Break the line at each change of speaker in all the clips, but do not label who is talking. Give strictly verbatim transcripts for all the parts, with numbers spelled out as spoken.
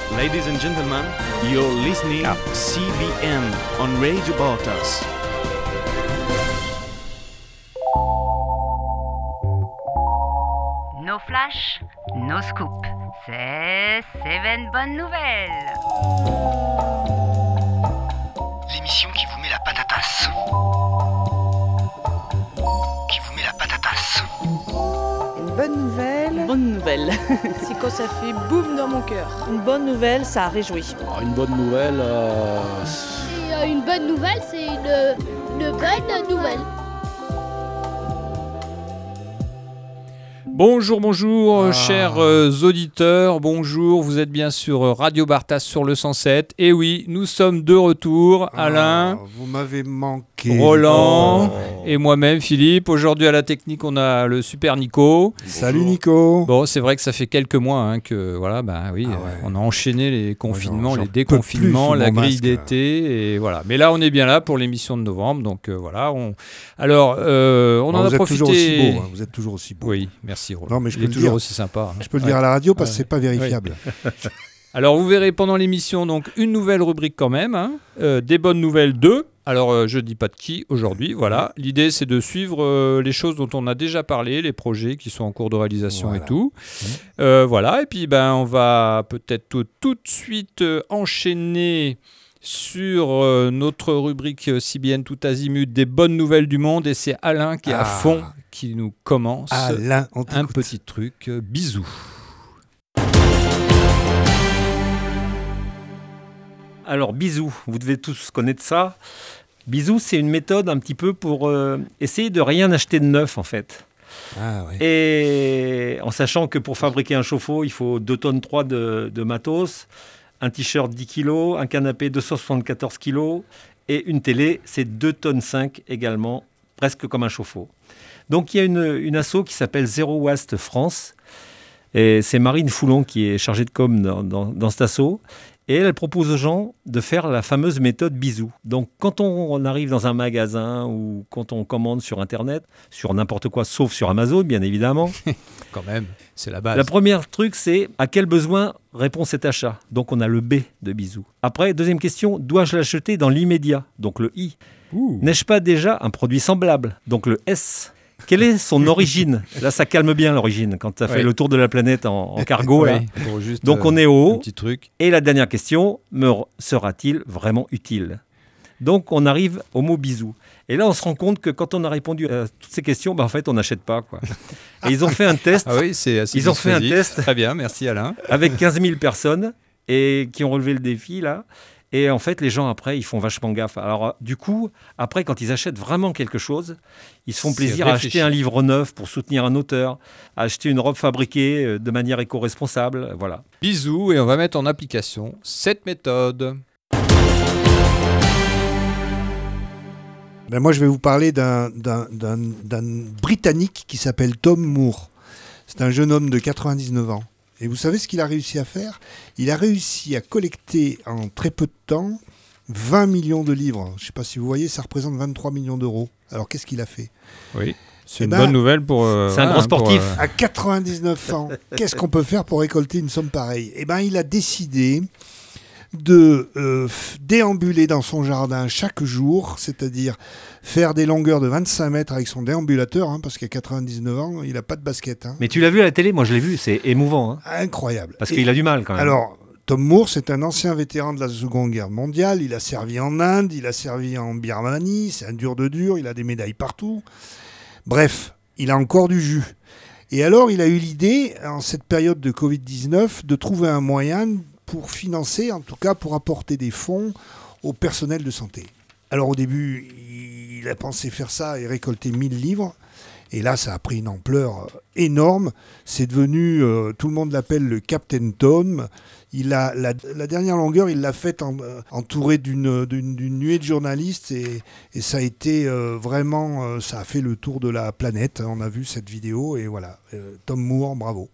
Ladies and gentlemen, you're listening to C B N on Radio Baltas.
No flash, no scoop. C'est Seven Bonnes Nouvelles.
L'émission qui vous met la patatasse. Qui vous met la patatasse.
Une bonne nouvelle.
Bonne nouvelle.
C'est quand ça fait boum dans mon cœur.
Une bonne nouvelle, ça réjouit.
Alors, une bonne nouvelle, euh...
Et, euh, une bonne nouvelle, c'est une, une bonne nouvelle.
Bonjour, bonjour,
Ah.
chers euh, auditeurs, bonjour, vous êtes bien sur euh, Radio Bartas sur le cent sept. Et oui, nous sommes de retour, Alain,
Ah, vous m'avez manqué.
Roland
Oh.
et moi-même, Philippe. Aujourd'hui à la technique, on a le super Nico.
Salut Nico.
Bon, c'est vrai que ça fait quelques mois hein, que voilà, bah oui,
Ah ouais.
euh, on a enchaîné les confinements,
j'en
les
peux plus
déconfinements,
sous
la
mon
grille
masque,
d'été et voilà. Mais là, on est bien là pour l'émission de novembre, donc euh, voilà. On... Alors, euh, on
Bon,
en
vous
a
êtes
profité.
toujours aussi beau. Hein, vous êtes toujours aussi beau.
Oui, merci Roland.
Non, mais je
Il
peux
est
le
toujours
dire.
aussi sympa. hein.
Je peux le
Ouais.
dire à la radio parce que
Ouais.
c'est pas vérifiable.
Alors, vous verrez pendant l'émission donc une nouvelle rubrique quand même, hein, euh, des bonnes nouvelles de. Alors, euh, je dis pas de qui aujourd'hui, voilà. L'idée, c'est de suivre euh, les choses dont on a déjà parlé, les projets qui sont en cours de réalisation
Voilà.
et tout. Euh, voilà, et puis ben, on va peut-être tout, tout de suite euh, enchaîner sur euh, notre rubrique euh, C B N Tout Azimut des bonnes nouvelles du monde. Et c'est Alain qui est à
Ah.
fond, qui nous commence
Alain, on
un
t'écoute.
petit truc. Euh, bisous.
Alors, bisous, vous devez tous connaître ça. Bisous, c'est une méthode un petit peu pour euh, essayer de rien acheter de neuf, en fait.
Ah, ouais.
Et en sachant que pour fabriquer un chauffe-eau, il faut deux tonnes trois de, de matos, un t-shirt dix kilos, un canapé deux cent soixante-quatorze kilos et une télé, c'est deux tonnes cinq également, presque comme un chauffe-eau. Donc, il y a une, une asso qui s'appelle Zero Waste France. Et c'est Marine Foulon qui est chargée de com dans, dans, dans cet asso. Et elle propose aux gens de faire la fameuse méthode bisous. Donc, quand on, on arrive dans un magasin ou quand on commande sur Internet, sur n'importe quoi, sauf sur Amazon, bien évidemment,
Quand même, c'est la base.
la première truc, c'est à quel besoin répond cet achat. Donc, on a le B de bisous. Après, deuxième question, dois-je l'acheter dans l'immédiat? Donc, le I.
Ouh.
N'ai-je pas déjà un produit semblable? Donc, le S. Quelle est son origine? Là, ça calme bien l'origine, quand ça fait
Ouais.
le tour de la planète en, en cargo. là.
Oui, pour juste,
Donc,
euh,
on est au
un
haut.
petit truc.
Et la dernière question, me r- sera-t-il vraiment utile? Donc, on arrive au mot bisou. Et là, on se rend compte que quand on a répondu à toutes ces questions, bah, en fait, on n'achète pas, quoi. Et ils ont fait un test
Ah oui, c'est assez
Ils ont fait un
dissuasif.
test.
Très bien, merci Alain.
avec quinze mille personnes et qui ont relevé le défi, là. Et en fait, les gens, après, ils font vachement gaffe. Alors, euh, du coup, après, quand ils achètent vraiment quelque chose, ils se font
C'est
plaisir à
réfléchi.
acheter un livre neuf pour soutenir un auteur, à acheter une robe fabriquée euh, de manière éco-responsable, voilà.
Bisous et on va mettre en application cette méthode.
Ben, moi, je vais vous parler d'un, d'un, d'un, d'un Britannique qui s'appelle Tom Moore. C'est un jeune homme de quatre-vingt-dix-neuf ans. Et vous savez ce qu'il a réussi à faire? Il a réussi à collecter en très peu de temps vingt millions de livres. Je ne sais pas si vous voyez, ça représente vingt-trois millions d'euros. Alors, qu'est-ce qu'il a fait?
Oui, c'est
Eh
une
ben,
bonne nouvelle pour. euh,
c'est un
voilà,
grand
hein, pour,
sportif.
euh,
À quatre-vingt-dix-neuf ans, qu'est-ce qu'on peut faire pour récolter une somme pareille? Eh bien, il a décidé de euh, f- déambuler dans son jardin chaque jour, c'est-à-dire faire des longueurs de vingt-cinq mètres avec son déambulateur, hein, parce qu'à quatre-vingt-dix-neuf ans, il n'a pas de basket. Hein.
Mais tu l'as vu à la télé? Moi, je l'ai vu, c'est émouvant, hein,
Incroyable.
parce
Et
qu'il a du mal, quand même.
alors, Tom Moore, c'est un ancien vétéran de la Seconde Guerre mondiale. Il a servi en Inde, il a servi en Birmanie, c'est un dur de dur, il a des médailles partout. Bref, il a encore du jus. Et alors, il a eu l'idée, en cette période de covid dix-neuf, de trouver un moyen pour financer, en tout cas pour apporter des fonds au personnel de santé. Alors au début, il a pensé faire ça et récolter mille livres. Et là, ça a pris une ampleur énorme. C'est devenu, euh, tout le monde l'appelle le Captain Tom. Il a, la, la dernière longueur, il l'a faite en, euh, entouré d'une, d'une, d'une nuée de journalistes. Et, et ça a été euh, vraiment, euh, ça a fait le tour de la planète. On a vu cette vidéo et voilà. Euh, Tom Moore, bravo.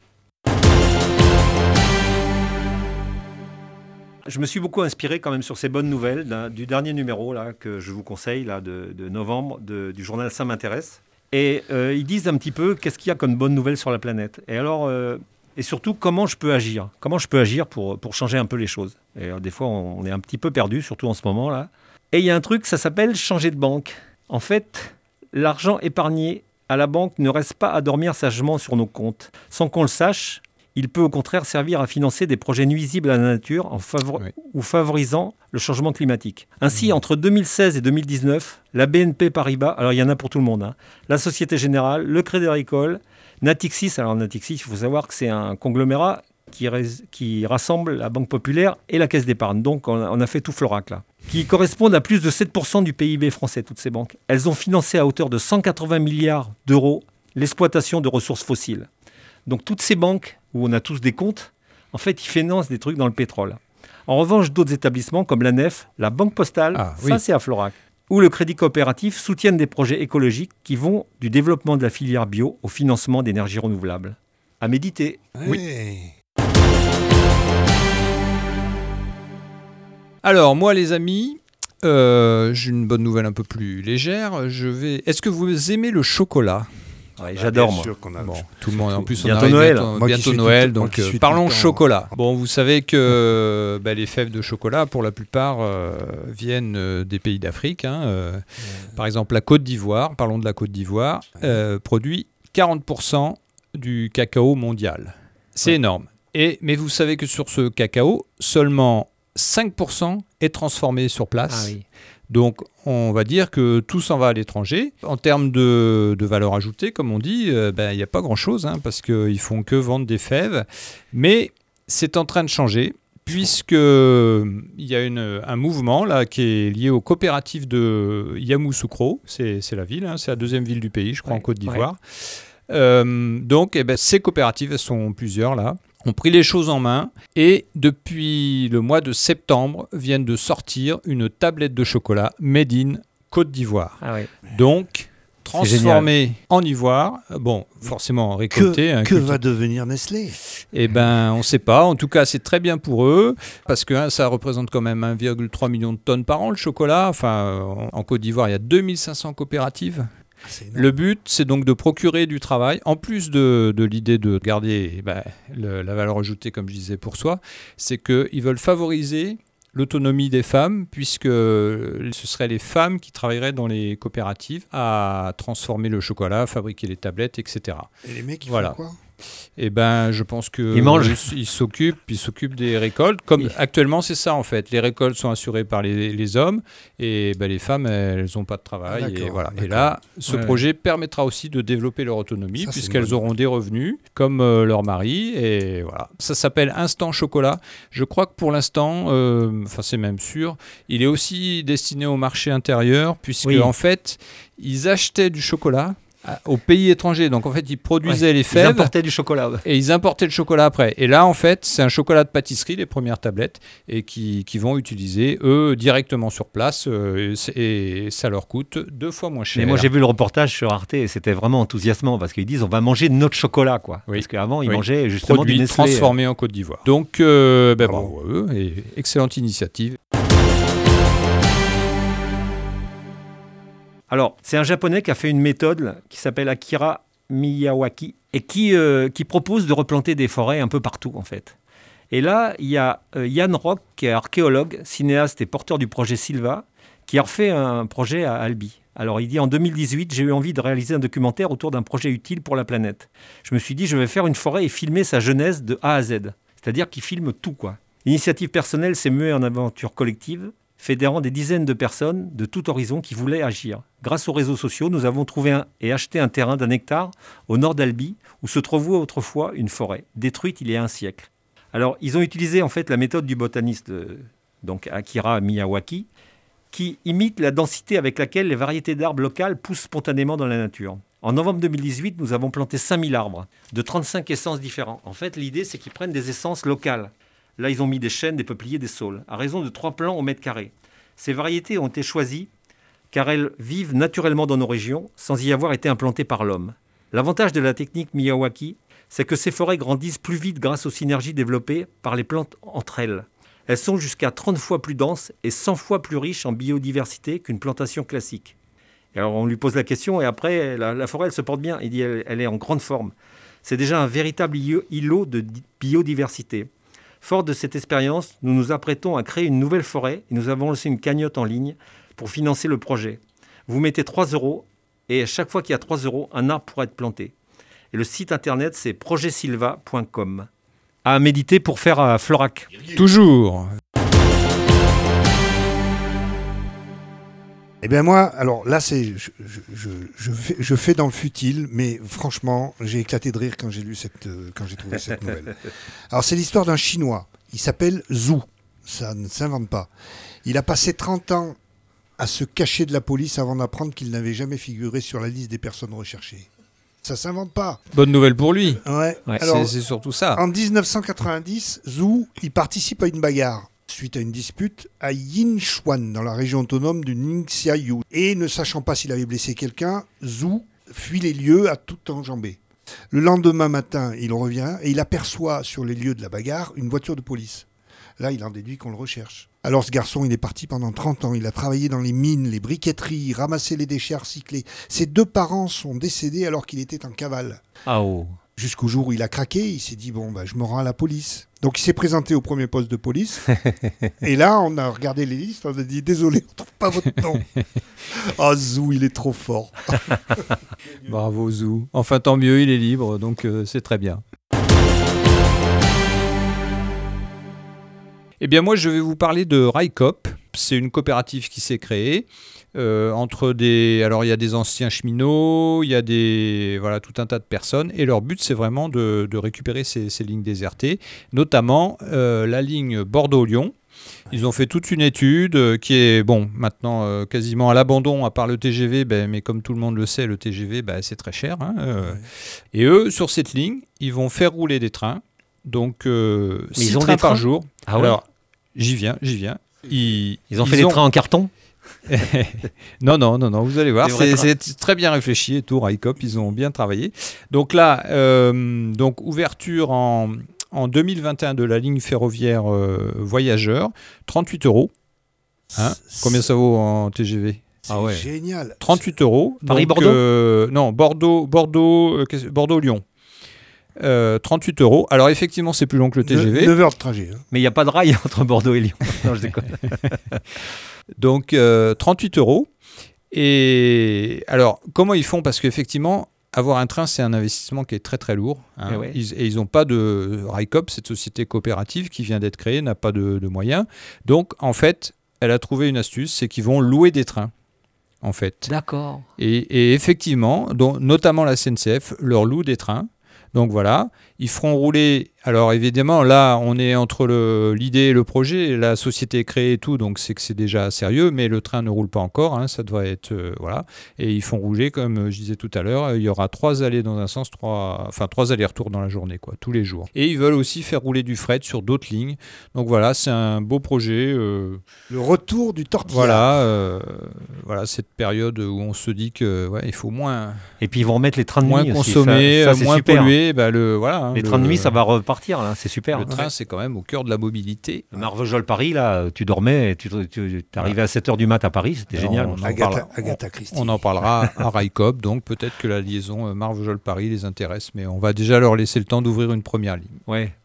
Je me suis beaucoup inspiré quand même sur ces bonnes nouvelles d'un- du dernier numéro là, que je vous conseille là, de, de novembre de- du journal Ça m'intéresse. Et euh, ils disent un petit peu qu'est-ce qu'il y a comme bonne nouvelle sur la planète. Et alors, euh, Et surtout, comment je peux agir Comment je peux agir pour, pour changer un peu les choses. Et euh, des fois, on, on est un petit peu perdu, surtout en ce moment-là. Et il y a un truc, ça s'appelle changer de banque. En fait, l'argent épargné à la banque ne reste pas à dormir sagement sur nos comptes. Sans qu'on le sache, il peut au contraire servir à financer des projets nuisibles à la nature en favor- oui. ou favorisant le changement climatique. Ainsi, mmh. entre deux mille seize et deux mille dix-neuf, la B N P Paribas, alors il y en a pour tout le monde, hein, la Société Générale, le Crédit Agricole, Natixis, alors Natixis, il faut savoir que c'est un conglomérat qui, rais- qui rassemble la Banque Populaire et la Caisse d'Épargne. Donc on a, on a fait tout Florac là. Qui correspondent à plus de sept pour cent du P I B français, toutes ces banques. Elles ont financé à hauteur de cent quatre-vingts milliards d'euros l'exploitation de ressources fossiles. Donc toutes ces banques, où on a tous des comptes, en fait, ils financent des trucs dans le pétrole. En revanche, d'autres établissements comme la Nef, la Banque Postale, ah, oui. ça c'est à Florac, ou le Crédit Coopératif soutiennent des projets écologiques qui vont du développement de la filière bio au financement d'énergies renouvelables. À méditer.
Hey.
Oui.
Alors, moi, les amis, euh, j'ai une bonne nouvelle un peu plus légère. Je vais... Est-ce que vous aimez le chocolat ?
Ouais, j'adore,
bien
moi.
sûr qu'on a
bon,
le...
tout le monde. En plus, on
bientôt
arrive
Noël.
bientôt,
Moi
bientôt Noël.
tout,
donc, euh, parlons chocolat. Bon, vous savez que bah, les fèves de chocolat, pour la plupart, euh, viennent euh, des pays d'Afrique. Hein, euh, ouais. Par exemple, la Côte d'Ivoire. Parlons de la Côte d'Ivoire. Euh, produit quarante pour cent du cacao mondial. C'est ouais. énorme. Et mais vous savez que sur ce cacao, seulement cinq pour cent est transformé sur place. Ah oui. Donc, on va dire que tout s'en va à l'étranger. En termes de, de valeur ajoutée, comme on dit, il euh, ben, n'y a pas grand-chose, hein, parce qu'ils ne font que vendre des fèves. Mais c'est en train de changer, puisqu'il y a une, un mouvement là, qui est lié aux coopératives de Yamoussoukro. C'est, c'est la ville, hein, c'est la deuxième ville du pays, je crois, ouais, en Côte d'Ivoire. Ouais. Euh, donc, eh ben, ces coopératives, elles sont plusieurs là, ont pris les choses en main et depuis le mois de septembre viennent de sortir une tablette de chocolat made in Côte d'Ivoire. Ah oui. Donc transformée en ivoire, bon forcément récoltée.
Que,
hein,
que va devenir Nestlé ?
Eh ben on ne sait pas. En tout cas c'est très bien pour eux parce que hein, ça représente quand même un virgule trois million de tonnes par an le chocolat. Enfin en, en Côte d'Ivoire il y a deux mille cinq cents coopératives. Le but, c'est donc de procurer du travail, en plus de, de l'idée de garder bah, le, la valeur ajoutée, comme je disais, pour soi, c'est qu'ils veulent favoriser l'autonomie des femmes, puisque ce seraient les femmes qui travailleraient dans les coopératives à transformer le chocolat, à fabriquer les tablettes, et cetera.
Et les mecs, ils
voilà.
font quoi ?
Eh ben, je pense que
ils mangent.
Ils, ils s'occupent, ils s'occupent des récoltes. Comme oui. Actuellement, c'est ça en fait. Les récoltes sont assurées par les, les hommes et ben, les femmes, elles n'ont pas de travail.
D'accord,
et, voilà.
d'accord.
Et là, ce ouais. projet permettra aussi de développer leur autonomie ça, puisqu'elles auront des revenus comme euh, leur mari. Et voilà. Ça s'appelle Instant Chocolat. Je crois que pour l'instant, euh, enfin c'est même sûr, il est aussi destiné au marché intérieur puisque oui. en fait, ils achetaient du chocolat aux pays étrangers. Donc en fait, ils produisaient ouais, les fèves.
Ils importaient du chocolat.
Et ils importaient le chocolat après. Et là, en fait, c'est un chocolat de pâtisserie, les premières tablettes, et qui, qui vont utiliser, eux, directement sur place. Euh, et ça leur coûte deux fois moins cher.
Mais moi, j'ai vu le reportage sur Arte et c'était vraiment enthousiasmant parce qu'ils disent on va manger notre chocolat. Quoi. Oui. Parce qu'avant, ils oui. mangeaient justement
Produit
du Nestlé.
Transformé en Côte d'Ivoire. Donc, euh, ben, bravo à eux. Et excellente initiative.
Alors, c'est un Japonais qui a fait une méthode qui s'appelle Akira Miyawaki et qui, euh, qui propose de replanter des forêts un peu partout, en fait. Et là, il y a euh, Yann Rock, qui est archéologue, cinéaste et porteur du projet Silva, qui a refait un projet à Albi. Alors, il dit « En deux mille dix-huit, j'ai eu envie de réaliser un documentaire autour d'un projet utile pour la planète. Je me suis dit, je vais faire une forêt et filmer sa genèse de A à Z. » C'est-à-dire qu'il filme tout, quoi. L'initiative personnelle s'est muée en aventure collective, fédérant des dizaines de personnes de tout horizon qui voulaient agir. Grâce aux réseaux sociaux, nous avons trouvé un, et acheté un terrain d'un hectare au nord d'Albi, où se trouvait autrefois une forêt, détruite il y a un siècle. Alors, ils ont utilisé en fait la méthode du botaniste, euh, donc Akira Miyawaki, qui imite la densité avec laquelle les variétés d'arbres locales poussent spontanément dans la nature. En novembre deux mille dix-huit, nous avons planté cinq mille arbres, de trente-cinq essences différentes. En fait, l'idée, c'est qu'ils prennent des essences locales. Là, ils ont mis des chênes, des peupliers, des saules, à raison de trois plants au mètre carré. Ces variétés ont été choisies car elles vivent naturellement dans nos régions, sans y avoir été implantées par l'homme. L'avantage de la technique Miyawaki, c'est que ces forêts grandissent plus vite grâce aux synergies développées par les plantes entre elles. Elles sont jusqu'à trente fois plus denses et cent fois plus riches en biodiversité qu'une plantation classique. Et alors on lui pose la question et après, la, la forêt, elle se porte bien. Il dit, elle, elle est en grande forme. C'est déjà un véritable îlot de biodiversité. Fort de cette expérience, nous nous apprêtons à créer une nouvelle forêt et nous avons lancé une cagnotte en ligne pour financer le projet. Vous mettez trois euros et à chaque fois qu'il y a trois euros, un arbre pourra être planté. Et le site internet, c'est projet silva point com. À méditer pour faire à Florac.
Toujours.
Eh bien moi, alors là, c'est, je, je, je, je, fais, je fais dans le futile, mais franchement, j'ai éclaté de rire quand j'ai lu cette, euh, quand j'ai trouvé cette nouvelle. Alors c'est l'histoire d'un Chinois. Il s'appelle Zhu. Ça ne s'invente pas. Il a passé trente ans à se cacher de la police avant d'apprendre qu'il n'avait jamais figuré sur la liste des personnes recherchées. Ça s'invente pas.
Bonne nouvelle pour lui.
Ouais.
Ouais,
Alors,
c'est, c'est surtout ça.
En dix-neuf cent quatre-vingt-dix, Zhu, il participe à une bagarre suite à une dispute à Yinchuan, dans la région autonome du Ningxiayu. Et ne sachant pas s'il avait blessé quelqu'un, Zhu fuit les lieux à toute enjambée. Le lendemain matin, il revient et il aperçoit sur les lieux de la bagarre une voiture de police. Là, il en déduit qu'on le recherche. Alors ce garçon, il est parti pendant trente ans. Il a travaillé dans les mines, les briqueteries, ramassé les déchets recyclés. Ses deux parents sont décédés alors qu'il était en cavale.
Ah oh.
Jusqu'au jour où il a craqué, il s'est dit, bon, bah, je me rends à la police. Donc il s'est présenté au premier poste de police. Et là, on a regardé les listes, on a dit, désolé, on ne trouve pas votre nom. Ah, Zhu, il est trop fort.
Bravo Zhu. Enfin, tant mieux, il est libre, donc euh, c'est très bien. Eh bien, moi, je vais vous parler de Raikop. C'est une coopérative qui s'est créée euh, entre des... Alors, il y a des anciens cheminots, il y a des... Voilà, tout un tas de personnes. Et leur but, c'est vraiment de, de récupérer ces, ces lignes désertées, notamment euh, la ligne Bordeaux-Lyon. Ils ont fait toute une étude euh, qui est, bon, maintenant euh, quasiment à l'abandon, à part le T G V, ben, mais comme tout le monde le sait, le T G V, ben, c'est très cher. Hein, euh. ouais. Et eux, sur cette ligne, ils vont faire rouler des trains. Donc, euh, six
ils ont
trains
des trains
par jour.
Ah ouais.
Alors, j'y viens, j'y viens. Ils,
ils ont fait des ont... trains en carton.
non, non, non, non, vous allez voir, c'est, c'est très bien réfléchi et tout, Raikop, ils ont bien travaillé. Donc là, euh, donc ouverture en, en deux mille vingt et un de la ligne ferroviaire euh, voyageurs, trente-huit euros. Hein, combien ça vaut en T G V?
C'est ah ouais. Génial.
trente-huit euros.
Paris-Bordeaux
euh, Non, Bordeaux, Bordeaux, euh, Bordeaux-Lyon. Euh, trente-huit euros. Alors effectivement, c'est plus long que le T G V.
neuf heures de trajet. Hein.
Mais il n'y a pas de rail entre Bordeaux et Lyon. Non, je déconne.
Donc euh, trente-huit euros. Et alors, comment ils font? Parce qu'effectivement, avoir un train, c'est un investissement qui est très très lourd. Hein. Et, ouais. ils, et ils n'ont pas de... Raikop, cette société coopérative qui vient d'être créée, n'a pas de, de moyens. Donc en fait, elle a trouvé une astuce, c'est qu'ils vont louer des trains. En fait.
D'accord.
Et, et effectivement, dont, notamment la S N C F leur loue des trains. Donc voilà, ils feront rouler. Alors évidemment, là, on est entre le, l'idée et le projet. La société est créée et tout, donc c'est que c'est déjà sérieux, mais le train ne roule pas encore. Hein, ça devrait être euh, voilà. Et ils font rouler, comme je disais tout à l'heure, il y aura trois allées dans un sens, trois, enfin trois allers-retours dans la journée, quoi, tous les jours. Et ils veulent aussi faire rouler du fret sur d'autres lignes. Donc voilà, c'est un beau projet. Euh,
le retour du tortillard.
Voilà, euh, voilà cette période où on se dit que ouais, il faut moins.
Et puis ils vont remettre les trains de
moins
nuit
consommer,
aussi. Ça, ça,
moins
super.
polluer. Bah, le, voilà, hein,
les
le,
trains de nuit, ça va repartir, là, c'est super.
Le train, ouais. C'est quand même au cœur de la mobilité.
Marvejols-Paris, là, tu dormais, tu, tu, tu arrivais à sept heures du mat à Paris, c'était Alors, génial.
On, on,
Agatha,
parle,
Agatha Christie.
On en parlera à Raikop, donc peut-être que la liaison Marvejols-Paris les intéresse, mais on va déjà leur laisser le temps d'ouvrir une première ligne.
Ouais.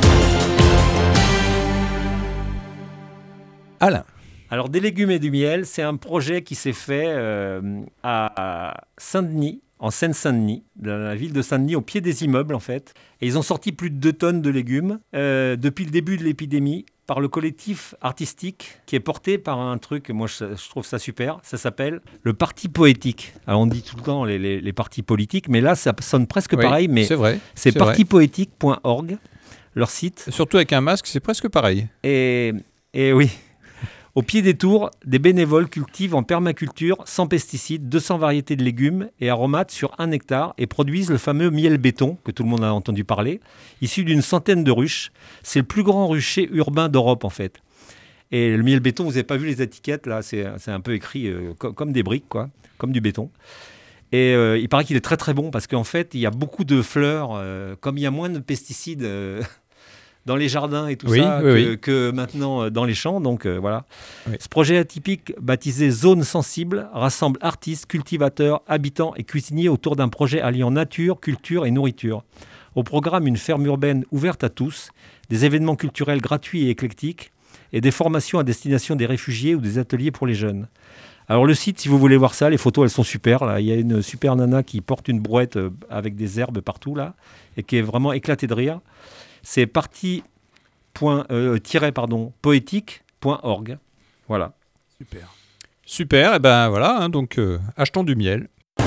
Alain.
Alors, des légumes et du miel, c'est un projet qui s'est fait euh, à Saint-Denis, en Seine-Saint-Denis, dans la ville de Saint-Denis, au pied des immeubles, en fait. Et ils ont sorti plus de deux tonnes de légumes euh, depuis le début de l'épidémie par le collectif artistique qui est porté par un truc, moi je, je trouve ça super, ça s'appelle le Parti Poétique. Alors on dit tout le temps les, les, les partis politiques, mais là ça sonne presque oui, pareil, mais
c'est, vrai,
c'est, c'est parti poétique point org, leur site.
Surtout avec un masque, c'est presque pareil.
Et, et oui. Au pied des tours, des bénévoles cultivent en permaculture, sans pesticides, deux cents variétés de légumes et aromates sur un hectare et produisent le fameux miel béton, que tout le monde a entendu parler, issu d'une centaine de ruches. C'est le plus grand rucher urbain d'Europe, en fait. Et le miel béton, vous n'avez pas vu les étiquettes, là, c'est, c'est un peu écrit euh, comme, comme des briques, quoi, comme du béton. Et euh, il paraît qu'il est très très bon, parce qu'en fait, il y a beaucoup de fleurs, euh, comme il y a moins de pesticides... Euh, dans les jardins et tout
Oui,
ça
oui,
que,
oui.
que maintenant euh, dans les champs. Donc euh, voilà.
Oui.
Ce projet atypique, baptisé Zone Sensible, rassemble artistes, cultivateurs, habitants et cuisiniers autour d'un projet alliant nature, culture et nourriture. Au programme, une ferme urbaine ouverte à tous, des événements culturels gratuits et éclectiques, et des formations à destination des réfugiés ou des ateliers pour les jeunes. Alors le site, si vous voulez voir ça, les photos, elles sont super. Là. Il y a une super nana qui porte une brouette euh, avec des herbes partout, là, et qui est vraiment éclatée de rire. C'est parti point, euh, tiret, pardon, poétique point org. Voilà.
Super.
Super, et ben voilà, hein, donc euh, achetons du miel.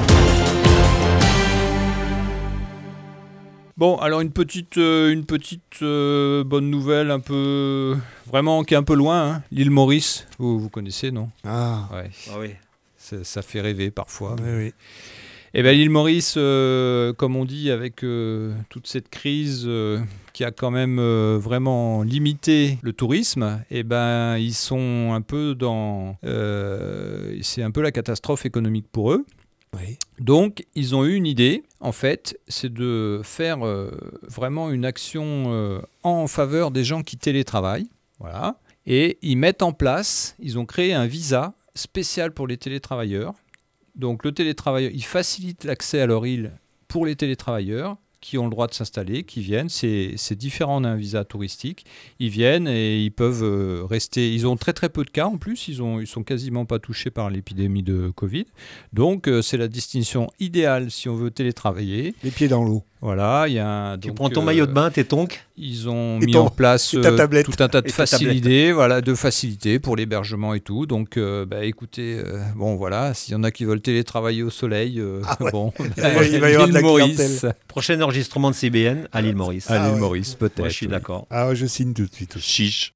Bon, alors une petite, euh, une petite euh, bonne nouvelle, un peu vraiment qui est un peu loin, hein. L'île Maurice, vous, vous connaissez, non?
Ah,
Ouais,
Ah oui.
ça, ça fait rêver parfois.
oui, oui.
Et ben l'île Maurice, euh, comme on dit, avec euh, toute cette crise euh, qui a quand même euh, vraiment limité le tourisme, et ben ils sont un peu dans, euh, c'est un peu la catastrophe économique pour eux.
Oui.
Donc, ils ont eu une idée, en fait, c'est de faire euh, vraiment une action euh, en faveur des gens qui télétravaillent. Voilà. Et ils mettent en place, ils ont créé un visa spécial pour les télétravailleurs. Donc, le télétravailleur, ils facilitent l'accès à leur île pour les télétravailleurs qui ont le droit de s'installer, qui viennent. C'est, c'est différent d'un visa touristique. Ils viennent et ils peuvent euh, rester. Ils ont très très peu de cas en plus. Ils ont, ils sont quasiment pas touchés par l'épidémie de Covid. Donc euh, c'est la destination idéale si on veut télétravailler.
Les pieds dans l'eau.
Voilà, il y a un,
Tu
donc,
prends ton
euh,
maillot de bain, tes tonks.
Ils ont
Et
mis
ton-
en place
et ta
euh,
tablette.
tout un tas de
Et ta
facilités, voilà, de facilités pour l'hébergement et tout. Donc, euh, bah, écoutez, euh, bon voilà, s'il y en a qui veulent télétravailler au soleil, euh,
Ah ouais.
bon,
Il va- il va y avoir de la
l'île Maurice,
clientèle.
Prochain enregistrement de C B N à l'île Maurice.
à
Ah
l'île
ouais.
Maurice peut-être.
Moi, je suis
oui.
d'accord.
Ah, ouais, je signe tout de suite.
Chiche.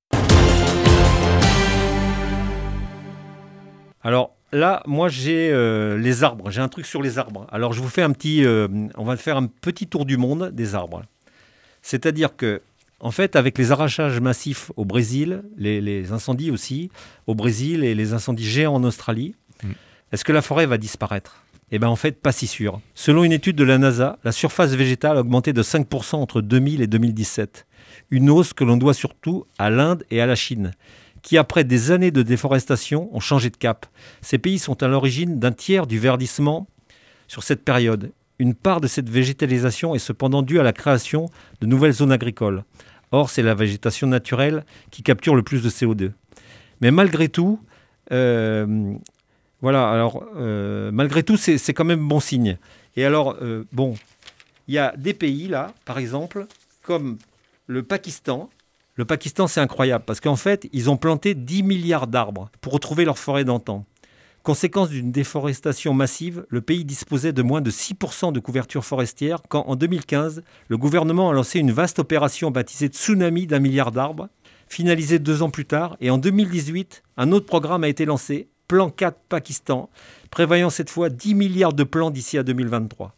Alors là, moi j'ai euh, les arbres. J'ai un truc sur les arbres. Alors je vous fais un petit, euh, on va faire un petit tour du monde des arbres. C'est-à-dire que, en fait, avec les arrachages massifs au Brésil, les, les incendies aussi au Brésil et les incendies géants en Australie,
Mm.
est-ce que la forêt va disparaître? Eh bien, en fait, pas si sûr. Selon une étude de la NASA, la surface végétale a augmenté de cinq pour cent entre deux mille et deux mille dix-sept. Une hausse que l'on doit surtout à l'Inde et à la Chine, qui, après des années de déforestation, ont changé de cap. Ces pays sont à l'origine d'un tiers du verdissement sur cette période. Une part de cette végétalisation est cependant due à la création de nouvelles zones agricoles. Or, c'est la végétation naturelle qui capture le plus de C O deux. Mais malgré tout, euh, voilà, alors, euh, malgré tout, c'est, c'est quand même bon signe. Et alors, euh, bon, il y a des pays là, par exemple, comme le Pakistan. Le Pakistan, c'est incroyable parce qu'en fait, ils ont planté dix milliards d'arbres pour retrouver leur forêt d'antan. Conséquence d'une déforestation massive, le pays disposait de moins de six pour cent de couverture forestière quand, en deux mille quinze, le gouvernement a lancé une vaste opération baptisée Tsunami d'un milliard d'arbres, finalisée deux ans plus tard. Et en deux mille dix-huit, un autre programme a été lancé, Plan quatre Pakistan, prévoyant cette fois dix milliards de plants d'ici à deux mille vingt-trois.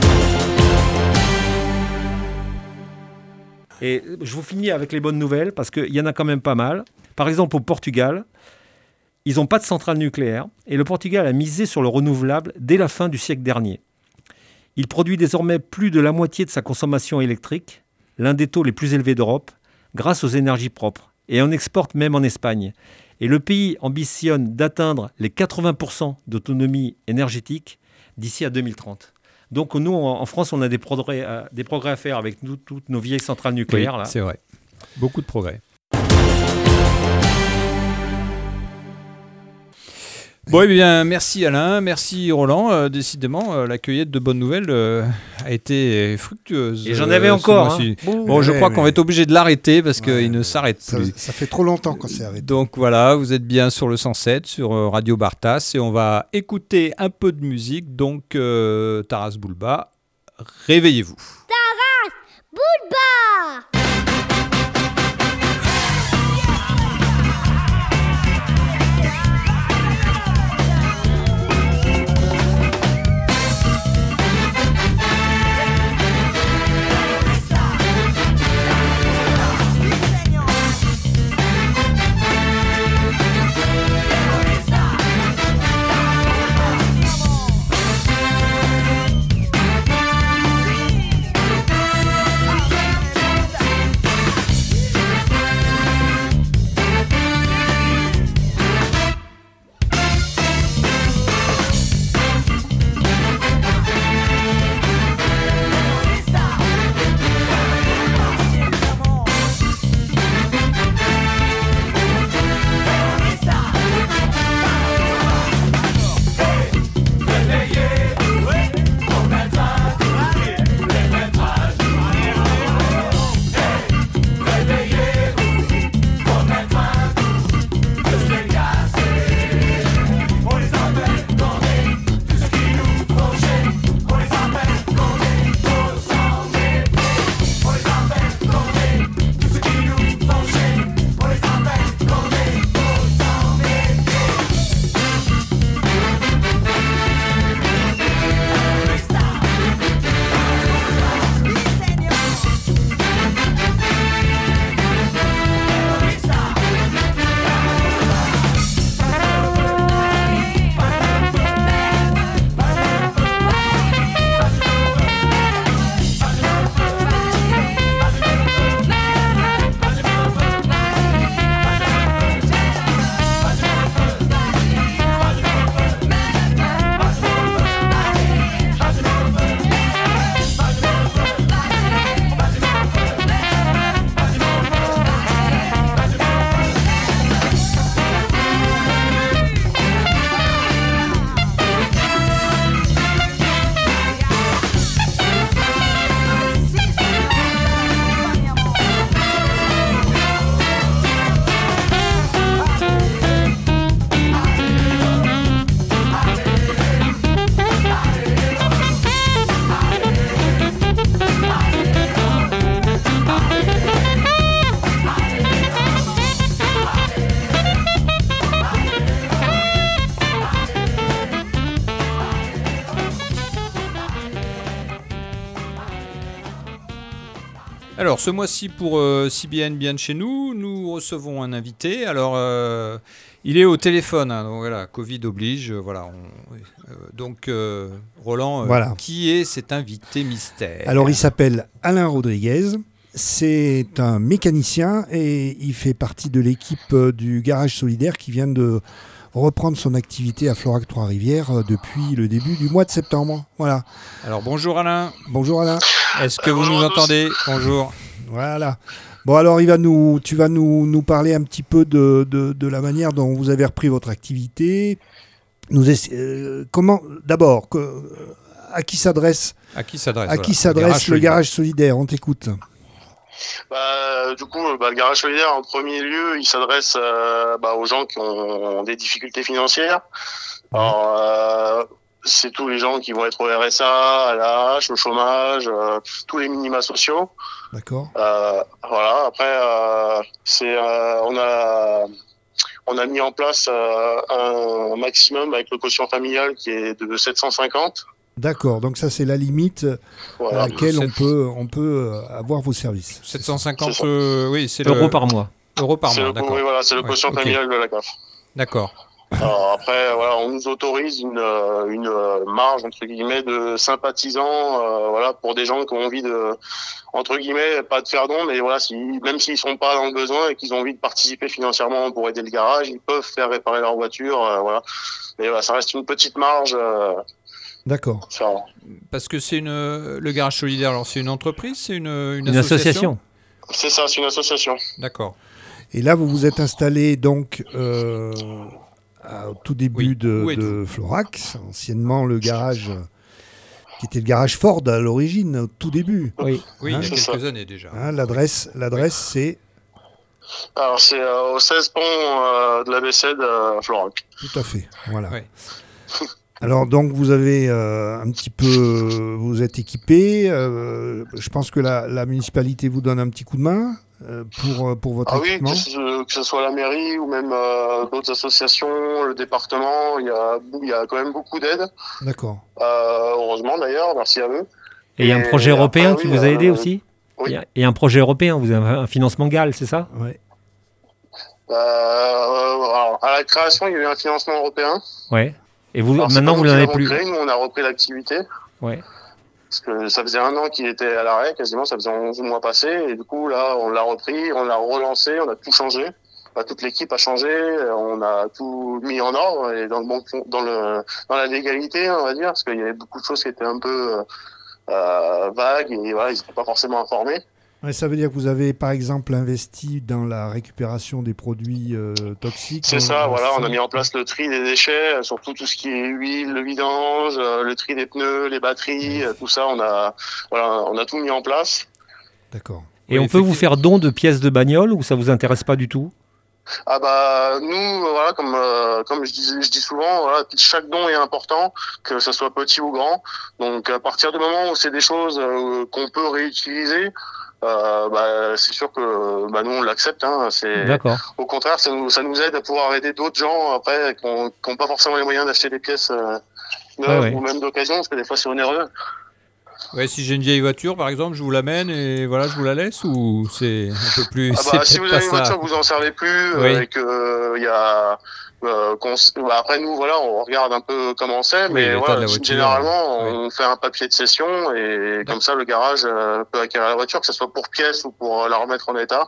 Et je vous finis avec les bonnes nouvelles parce qu'il y en a quand même pas mal. Par exemple, au Portugal, ils n'ont pas de centrale nucléaire et le Portugal a misé sur le renouvelable dès la fin du siècle dernier. Il produit désormais plus de la moitié de sa consommation électrique, l'un des taux les plus élevés d'Europe, grâce aux énergies propres, et en exporte même en Espagne. Et le pays ambitionne d'atteindre les quatre-vingts pour cent d'autonomie énergétique d'ici à deux mille trente. Donc nous, en en France, on a des progrès, à- des progrès à faire avec nous, toutes nos vieilles centrales
Oui,
nucléaires. Là.
c'est vrai. Beaucoup de progrès. Bon, eh bien, merci Alain, merci Roland. Euh, décidément, euh, la cueillette de bonnes nouvelles euh, a été fructueuse.
Et j'en
euh,
avais
ce
encore.
mois-ci.
Hein.
Bon, je
Ouais,
crois
mais-
qu'on va être obligé de l'arrêter parce
Ouais,
qu'il ne s'arrête
Ça,
plus.
ça fait trop longtemps qu'on s'est arrêté.
Donc voilà, vous êtes bien sur le cent sept, sur euh, Radio Bartas, et on va écouter un peu de musique. Donc, euh, Taras Bulba, réveillez-vous.
Bulba!
Vamos.
Alors, ce mois-ci, pour euh, C B N Bien de chez nous, nous recevons un invité. Alors, euh, il est au téléphone. Hein, donc voilà, Covid oblige. euh, voilà. on- euh, donc, euh, Roland, euh,
Voilà.
qui est cet invité mystère?
Alors, il s'appelle Alain Rodriguez. C'est un mécanicien et il fait partie de l'équipe euh, du Garage Solidaire qui vient de reprendre son activité à Florac Trois-Rivières euh, depuis le début du mois de septembre. Voilà.
Alors, bonjour Alain.
Bonjour Alain.
Est-ce que
Euh,
vous
bonjour
nous
à tous.
entendez? Bonjour.
Voilà. Bon, alors il va nous, tu vas nous, nous parler un petit peu de, de, de la manière dont vous avez repris votre activité. Nous essa- euh, comment, d'abord, que- à qui s'adresse,
À qui s'adresse
à
voilà,
qui s'adresse le
Solidaire.
Garage Solidaire? On t'écoute.
Bah, du coup, bah, le garage solidaire, en premier lieu, il s'adresse euh, bah, aux gens qui ont des difficultés financières. Alors, euh, c'est tous les gens qui vont être au R S A, à l'A H, au chômage, euh, tous les minima sociaux.
D'accord.
Euh, voilà. Après, euh, c'est, euh, on a, on a mis en place euh, un maximum avec le quotient familial qui est de sept cent cinquante.
D'accord. Donc ça, c'est la limite
Voilà.
à laquelle on
sept-
peut, on peut euh, avoir vos services.
sept cent cinquante
C'est ça.
euh, oui, c'est le-
Euros par mois.
euros par
C'est
mois,
le,
d'accord.
oui, voilà, c'est le
Ouais,
quotient
ok.
familial de la C A F.
D'accord.
Alors après, voilà, on nous autorise une, euh, une euh, marge entre guillemets de sympathisants, euh, voilà, pour des gens qui ont envie de, entre guillemets, pas de faire don, mais voilà, si, même s'ils sont pas dans le besoin et qu'ils ont envie de participer financièrement pour aider le garage, ils peuvent faire réparer leur voiture, euh, voilà. Mais voilà, ça reste une petite marge. Euh,
D'accord.
ça,
Parce que c'est une le Garage Solidaire. Alors, c'est une entreprise, c'est une, une,
Une association.
c'est ça, c'est une association.
D'accord.
Et là, vous vous êtes installé donc euh, à- au tout début
Oui.
de,
Où êtes-vous
de Florax, anciennement le garage euh, qui était le garage Ford à l'origine, au tout début.
Oui.
Oui,
Hein,
il y a
c'est
quelques
ça.
années déjà.
Hein, l'adresse, l'adresse c'est
Alors c'est euh, au seize pont euh, de la Bessède à Florac.
tout à fait. Voilà.
Ouais.
Alors donc vous avez euh, un petit peu, vous êtes équipé. euh, je pense que la, la municipalité vous donne un petit coup de main euh, pour euh, pour votre
Ah oui,
équipement.
que ce, que ce soit la mairie ou même euh, d'autres associations, le département, il y a, il y a quand même beaucoup d'aide.
D'accord.
Euh, heureusement d'ailleurs, merci à eux.
Et il y a un
Et
projet
après,
européen
oui,
qui vous a
euh,
aidé aussi.
oui.
Il y a- Il y a un projet européen, vous avez un financement G A L, c'est ça?
Ouais.
Euh, alors, à la création, il y a eu un financement européen.
Ouais. Et vous,
Alors, c'est
maintenant,
pas
vous
nous
n'en
qui
avez
l'avons
plus.
créé, nous, on a repris l'activité.
Ouais.
Parce que ça faisait un an qu'il était à l'arrêt, quasiment, ça faisait onze mois passés. Et du coup, là, on l'a repris, on l'a relancé, on a tout changé. Enfin, toute l'équipe a changé, on a tout mis en ordre et dans le bon, dans le, dans la légalité, on va dire, parce qu'il y avait beaucoup de choses qui étaient un peu euh, vagues et voilà, ils n'étaient pas forcément informés.
Ouais, ça veut dire que vous avez par exemple investi dans la récupération des produits euh, toxiques.
C'est
dans-
ça,
dans
voilà,
ce
on a
sens.
mis en place le tri des déchets, euh, surtout tout ce qui est huile, le vidange, euh, le tri des pneus, les batteries, euh, tout ça, on a, voilà, on a tout mis en place.
D'accord.
Et
Oui,
on peut vous
effectivement.
faire don de pièces de bagnole ou ça vous intéresse pas du tout?
Ah bah nous, euh, voilà, comme euh, comme je dis, je dis souvent, voilà, chaque don est important, que ce soit petit ou grand. Donc à partir du moment où c'est des choses euh, qu'on peut réutiliser, euh, bah, c'est sûr que bah, nous on l'accepte. Hein, c'est
D'accord.
au contraire, ça nous ça nous aide à pouvoir aider d'autres gens après qui n'ont pas forcément les moyens d'acheter des pièces euh, neuves
Ouais, ouais.
ou même d'occasion, parce que des fois c'est onéreux.
Ouais, si j'ai une vieille voiture, par exemple, je vous l'amène et voilà, je vous la laisse ou c'est un peu plus.
Ah
c'est
bah, si
peut-être
vous
pas
avez une
ça.
voiture, vous en servez plus,
Oui.
euh, et que euh, y a, euh, qu'on s- bah, après nous, voilà, on regarde un peu comment c'est,
Oui,
mais
l'état
voilà,
de la voiture,
généralement,
oui.
on fait un papier de cession et comme ça, le garage euh, peut acquérir la voiture, que ce soit pour pièce ou pour euh, la remettre en état.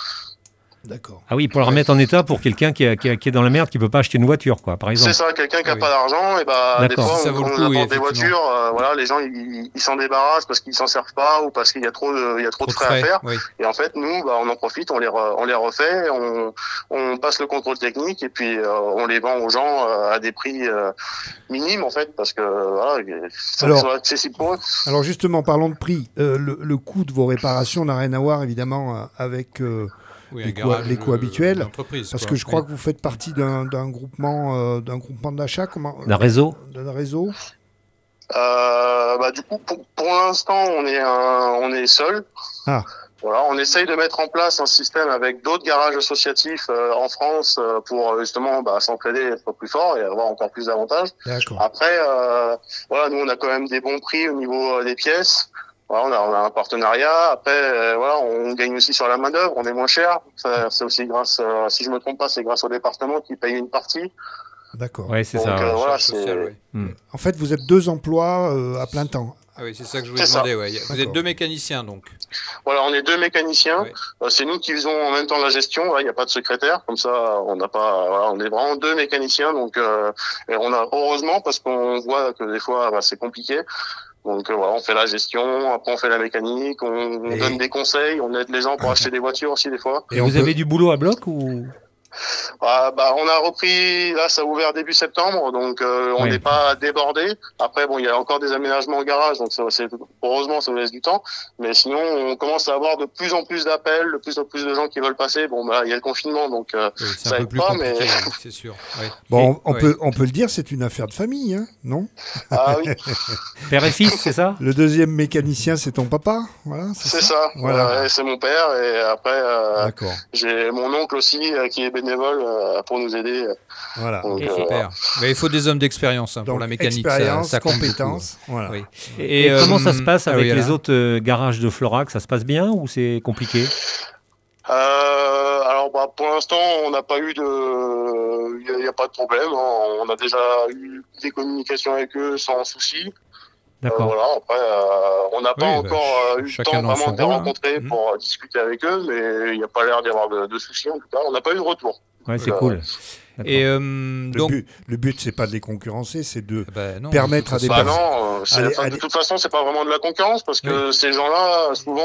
D'accord.
Ah oui, pour la remettre en état pour quelqu'un qui, est- qui est- qui est dans la merde, qui peut pas acheter une voiture, quoi, par exemple.
C'est ça, quelqu'un qui a
Ah oui.
pas d'argent, et bah des
D'accord.
fois,
Ça
on,
vaut le
on
coup,
apporte
oui,
des
effectivement.
voitures, euh, voilà, les gens ils ils s'en débarrassent parce qu'ils s'en servent pas ou parce qu'il y a trop de, il y a trop, de frais, à faire.
Oui.
Et en fait, nous, bah, on en profite, on les, re- on les refait, on, on passe le contrôle technique et puis euh, on les vend aux gens euh, à des prix euh, minimes en fait, parce que voilà, ça
Alors-
soit accessible pour eux.
Alors justement, parlons de prix. Euh, le, le coût de vos réparations n'a rien à voir évidemment euh, avec euh,
Oui,
les
un
coûts-
garage,
les coûts
euh,
habituels,
d'entreprise,
parce
quoi.
que je crois
Oui.
que vous faites partie d'un d'un groupement, euh, d'un groupement d'achat, comment
D'un réseau.
d'un réseau.
Euh, bah, du coup, pour, pour l'instant, on est un, on est seul.
Ah.
Voilà, on essaye de mettre en place un système avec d'autres garages associatifs euh, en France euh, pour euh, justement bah, s'entraider, être plus fort et avoir encore plus d'avantages.
D'accord.
Après, euh, voilà, nous on a quand même des bons prix au niveau euh, des pièces. Voilà, on a, on a un partenariat. Après, euh, voilà, on gagne aussi sur la main d'œuvre, on est moins cher. Ça, c'est aussi grâce, euh, si je me trompe pas, c'est grâce au département qui paye une partie.
D'accord.
Ouais, c'est
Donc,
ça.
euh,
ouais.
voilà,
Social,
c'est.
ouais.
Hmm.
En fait, vous êtes deux emplois euh, à plein temps.
Ah oui, c'est ça que je voulais
C'est ça.
demander. Ouais. Vous êtes
D'accord.
deux mécaniciens donc.
Voilà, on est deux mécaniciens.
Ouais.
Euh, c'est nous qui faisons en même temps la gestion. Il n'y a pas de secrétaire, comme ça, on n'a pas. Voilà, on est vraiment deux mécaniciens. Donc, euh, et on a heureusement parce qu'on voit que des fois, bah, c'est compliqué. Donc euh, voilà, on fait la gestion, après on fait la mécanique, on, on
Et-
donne des conseils, on aide les gens pour acheter des voitures aussi des fois.
Et
on
vous
peut-
avez du boulot à bloc ou
Ah, bah, on a repris, là ça a ouvert début septembre, donc euh, on
Oui.
n'est pas débordé. Après bon, il y a encore des aménagements au garage, donc ça, c'est, heureusement ça nous laisse du temps. Mais sinon, on commence à avoir de plus en plus d'appels, de plus en plus de gens qui veulent passer. Bon bah il y a le confinement, donc euh,
Oui, c'est
ça
un peu
aide
plus
pas,
compliqué,
mais
oui, c'est sûr. Ouais.
Bon,
Et-
on,
ouais.
peut, on peut le dire, c'est une affaire de famille, hein, non?
ah oui,
père et fils, c'est ça?
Le deuxième mécanicien, c'est ton papa, voilà.
c'est ça.
Voilà.
Ouais, c'est mon père et après euh,
D'accord.
j'ai mon oncle aussi euh, qui est bénévole euh, pour nous aider.
Voilà.
Donc,
Et-
euh,
Super. Mais il faut des hommes d'expérience hein, pour
Donc,
la mécanique. ça-
expérience,
ça compte beaucoup.
compétence, voilà.
Oui.
Et,
Et,
et comment
euh,
ça se passe
ah
avec
oui,
les
Alain.
autres euh, garages de Florac? Ça se passe bien ou c'est compliqué?
Euh, alors bah, pour l'instant, on n'a pas eu de, il n'y a, a pas de problème. Hein. On a déjà eu des communications avec eux sans souci. Euh,
D'accord.
voilà. Après, euh, on n'a pas
Oui, bah,
encore euh, eu le
chacun
temps
dans
vraiment
son
de les
rôle, hein.
rencontrer
Mhm.
pour euh, discuter avec eux, mais il n'y a pas l'air d'y avoir de, de soucis en tout cas. On n'a pas eu de retour.
Ouais, c'est
Voilà.
cool. D'accord.
Et euh,
Le
donc,
but, le but, c'est pas de les concurrencer, c'est de
bah, non,
permettre
de
à
toute
des
façon,
Bah
personnes-
non, euh, c'est,
Allez,
enfin,
allez.
de toute façon, c'est pas vraiment de la concurrence parce que ces gens-là, souvent,